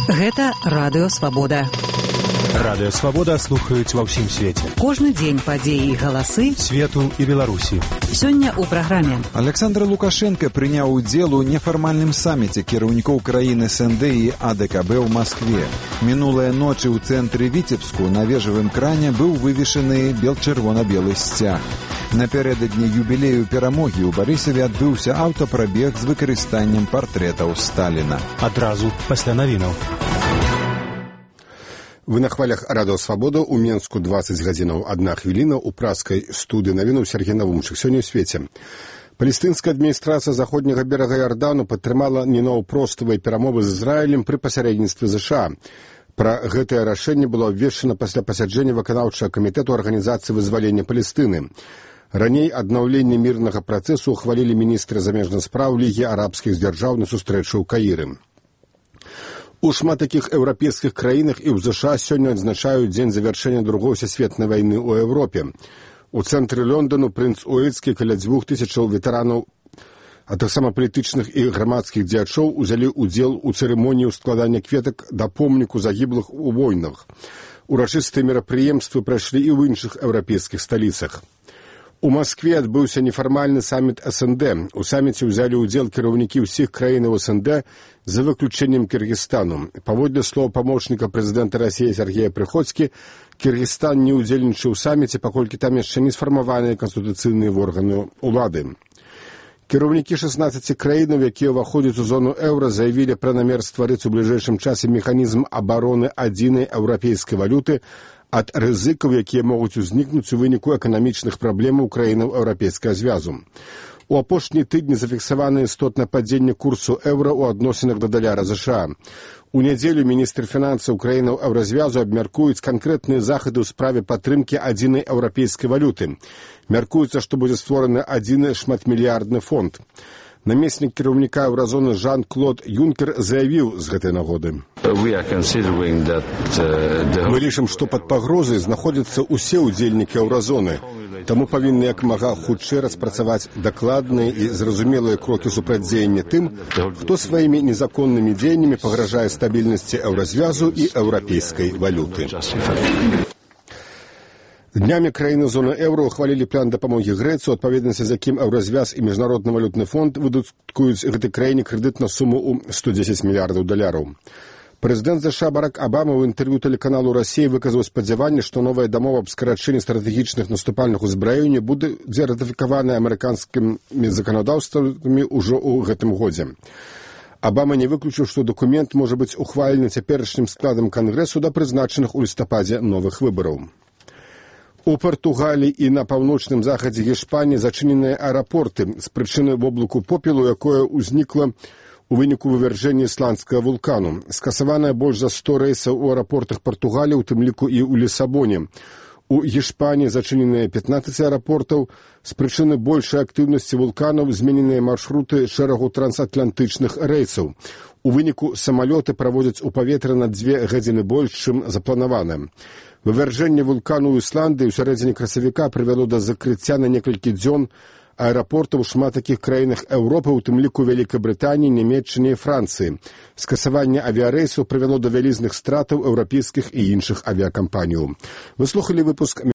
Гэта Радыё Свабода. Радыё Свабода слухаюць ва ўсім свеце. Кожны дзень падзеі і галасы свету і Беларусі. Сёння ў праграме. Александр Лукашенко прыняў удзел у нефармальным саміце кіраўнікоў краіны СНД і АДКБ ў Маскве. Мінулая ночы ў цэнтры Віцебску на вежавым кране быў вывешаны бел-чырвона-белы сцяг. Напярэдадні юбілею перамогі ў Барысаве адбыўся аўтапрабег з выкарыстаннем партрэтаў Сталіна. Адразу пасля навінаў. Вы на хвалях Радыё Свабода, у Менску 20 гадзінаў 1 хвіліна, у праскай студыі навінаў Сергей Навумчык. Сёння ў свеце. Палестынская адміністрацыя заходняга берага Ярдану падтрымала ненаўпроставыя перамовы з Ізраілем пры пасярэдніцтве ЗША. Пра гэтае рашэнне было абвешчана пасля пасяджэння выканаўчага камітэту Арганізацыі вызвалення Палестыны. Раней аднаўленне мірнага працэсу ухвалілі міністры замежных спраў Лігі арабскіх дзяржаў на сустрэчы ў Каіры. У шмат такіх еўрапейскіх краінах і ў ЗША сёння адзначаюць дзень завяршэння Другой сусветнай вайны ў Еўропе. У цэнтры Лондану прынц Уэльскі каля 2000 ветэранаў, а таксама палітычных і грамадскіх дзеячоў узялі ўдзел у цырымоніі складання кветак да помніку загіблых у войнах. Урачыстыя мерапрыемствы прайшлі і ў іншых еўрапейскіх сталіцах. У Маскве адбыўся нефармальны саміт СНД. У саміце ўзялі ўдзел кіраўнікі ўсіх краінаў СНД за выключэннем Кыргызстану. Паводле слоў памочніка прэзідэнта Расіі Сергея Прыходзькі, Кыргызстан не ўдзельнічаў у саміце, паколькі там яшчэ не сфармаваныя канстытуцыйныя органы ўлады. Кіраўнікі 16 краінаў, якія ўваходзяць у зону еўра, заявілі пра намер стварыць у бліжэйшым часе механізм абароны адзінай еўрапейскай валюты ад рызыкаў, якія могуць узнікнуць у выніку эканамічных праблемаў краінаў Еўрапейскага звязу. У апошнія тыдні зафіксавана істотнае падзенне курсу еўра ў адносінах да даляра ЗША. У нядзелю міністр фінансаў краінаў еўразвязу абмяркуюць канкрэтныя захады ў справе падтрымкі адзінай еўрапейскай валюты. Мяркуецца, што будзе створаны адзіны шматмільярдны фонд. Намеснік кіраўніка еўразоны Жан-Клод Юнкер заявіў з гэтай нагоды. Мы лічым, што пад пагрозай знаходзяцца ўсе ўдзельнікі еўразоны. Таму павінны як мага хутчэй распрацаваць дакладныя і зразумелыя крокі супрацьдзеяння тым, хто сваімі незаконнымі дзеяннямі пагражае стабільнасці еўразвязу і еўрапейскай валюты. Днямі краіны зоны еўра ухвалілі план дапамогі Грэцыі, у адпаведнасці з якім еўразвяз і Міжнародны валютны фонд выдаткуюць гэтай краіне крэдыт на суму ў $110 мільярдаў. Прэзідэнт ЗША Барак Абама ў інтэрв'ю тэлеканалу «Расія» выказаў спадзяванне, што новая дамова аб скарачэнні стратэгічных наступальных узбраенняў будзе ратыфікаваная амерыканскімі заканадаўствамі ўжо ў гэтым годзе. Абама не выключыў, што дакумент можа быць ухвалены цяперашнім складам Кангрэсу да прызначаных у лістападзе новых выбараў. У Партугаліі і на паўночным захадзе Гішпаніі зачыненыя аэрапорты з прычыны воблаку попелу, якое ўзнікла у выніку вывяржэння ісландскага вулкану. Скасаваныя больш за 100 рэйсаў у аэрапортах Партугаліі, у тым ліку і ў Лісабоне. У Гішпаніі зачыненыя 15 аэрапортаў. З прычыны большай актыўнасці вулканаў змененыя маршруты шэрагу трансатлантычных рэйсаў. У выніку самалёты праводзяць у паветра на 2 гадзіны больш, чым запланавана. Вывяржэнне вулкану ў Ісландыі ў сярэдзіне красавіка прывяло да закрыцця на некалькі дзён аэрапортаў у шмат такіх краінах Еўропы, у тым ліку Вялікай Брытаніі, Нямецчыны і Францыі. Скасаванне авіярэйсаў прывяло да вялізных стратаў еўрапейскіх і іншых авіякампаніяў. Вы слухалі выпуск